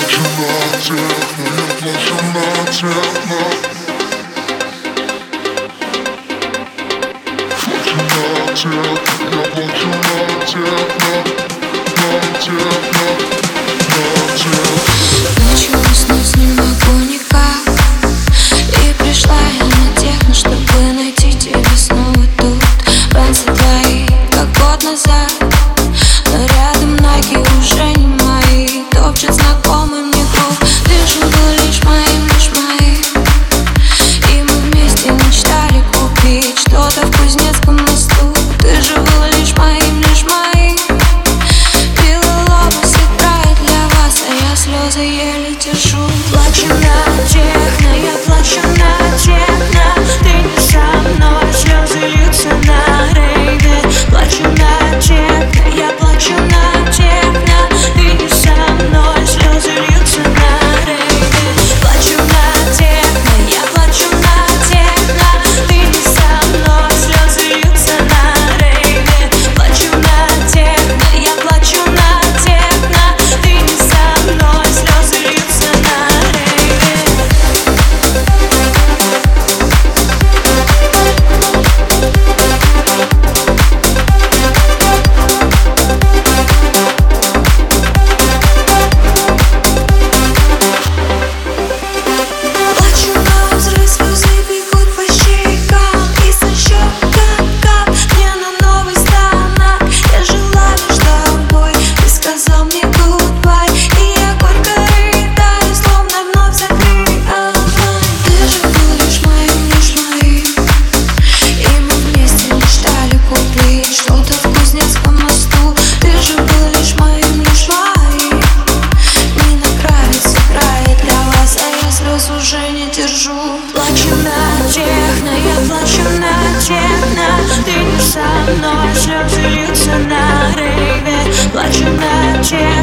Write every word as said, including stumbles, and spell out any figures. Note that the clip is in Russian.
Началось, но с ним могу никак. И пришла я на техно, чтобы найти тебя снова тут. Пенсы твои, как год назад, но рядом ноги уже не мои. Топчет знакомый мне клуб. Ты же был лишь моим, лишь моим. И мы вместе мечтали купить что-то в Кузнецком мосту. Ты же был лишь моим, лишь моим. Пила лобос играет для вас, а я слезы еле держу. Плачу на техно, я плачу на техно. Ты не со мной, слезы льются на рейве. Плачу на техно, я плачу на техно. Ты не со мной, слезы льются на рейве. Плачу на техно, я плачу на техно. Ты не со мной, слезы льются на рейве. Плачу на техно, я плачу на техно. Ты не со мной, слезы льются на рейве. Плачу на взрыв, слезы бегут по щекам. И со щек кап-кап мне на новый станок. Я жила лишь тобой, ты сказал мне goodbye. И я горько рыдаю, словно вновь закрыли онлайн. Ты же был лишь моим, лишь моим. И мы вместе мечтали купить что-то в Кузнецком мосту. Ты же был лишь моим, лишь моим. Нина Кравец играет для вас, а я слез уже не держу. Плачу на техно, я плачу на техно. Ты не со мной, слезы льются на рейве. Плачу на техно.